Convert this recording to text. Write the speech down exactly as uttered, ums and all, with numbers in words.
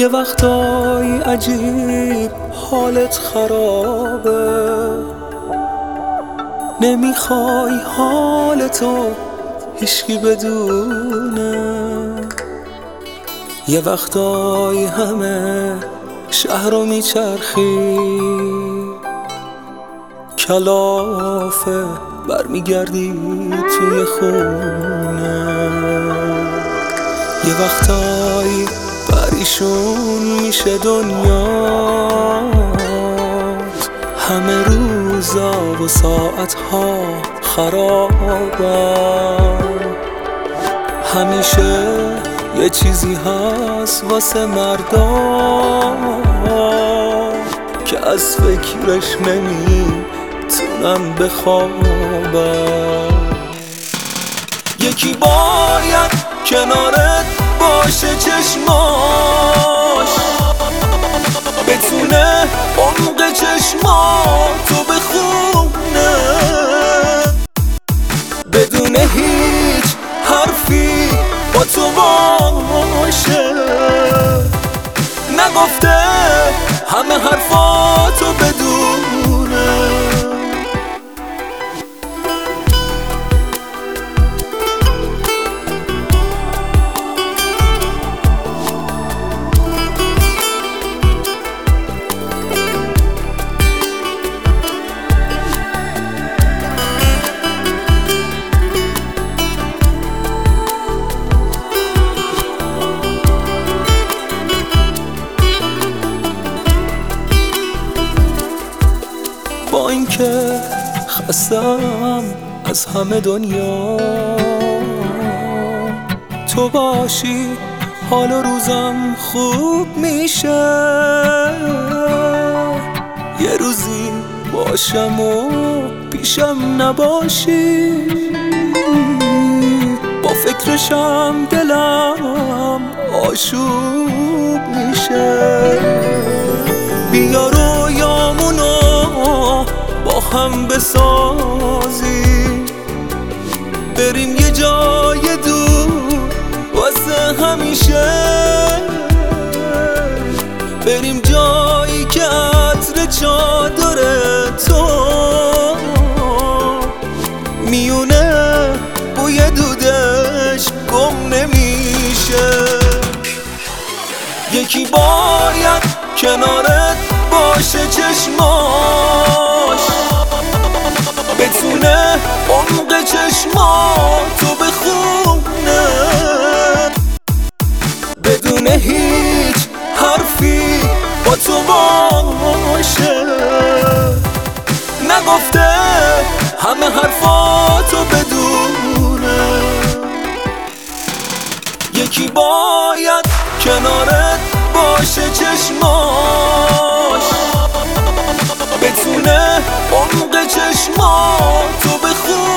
یه وقتای عجیب حالت خرابه، نمیخوای حالتو هیچکی بدونه. یه وقتای همه شهر رو میچرخی، کلافه برمیگردی توی خونه. یه وقتایی پریشون میشه دنیا، همه روزا و ساعتها خرابن. همیشه یه چیزی هست واسه مردا که از فکرش نمیتونن بخوابن. یکی باید کنارت باشه، چشماش بتونه عمق چشماتو بخونه، بدون هیچ حرفی با تو باشه. نگفته همه حرفاتو بدونه. با اینکه خستم از همه دنیا، تو باشی حال و روزم خوب میشه. یه روزی باشم و پیشم نباشی، با فکرشم دلم آشوب میشه. بیا رویامونو با هم بسازیم، بریم یه جای دور واسه همیشه. بریم جایی که عطر چادر تو میونه بوی دودش گم نمیشه. یکی باید کنارت باشه، چشماش بتونه عمق چشماتو بخونه، بدون هیچ حرفی با تو باشه. نگفته همه حرفاتو بدونه. یکی باید کنارت باشه، چشماش بتونه عمق چشماتو بخونه،